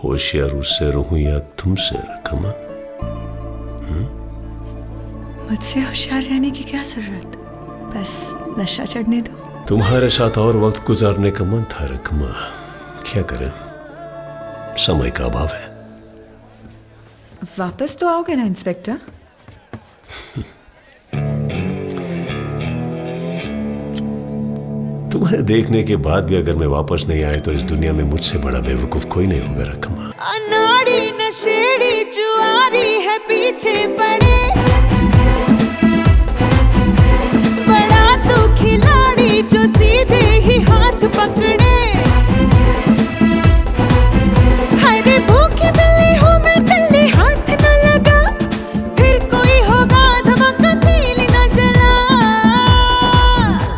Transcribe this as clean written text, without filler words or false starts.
होशियार उससे रहूं या तुमसे रकमा? मुझसे होशियार रहने की क्या जरूरत, बस नशा चढ़ने दो। तुम्हारे साथ और वक्त गुजारने का मन था रकमा, क्या करें, समय का अभाव है। वापस तो आओगे ना इंस्पेक्टर? तुम्हें देखने के बाद भी अगर मैं वापस नहीं आए तो इस दुनिया में मुझसे बड़ा बेवकूफ कोई नहीं होगा रकमा। अनाड़ी नशेड़ी जुआरी है पीछे पड़े, बड़ा तू खिलाड़ी जो सीधा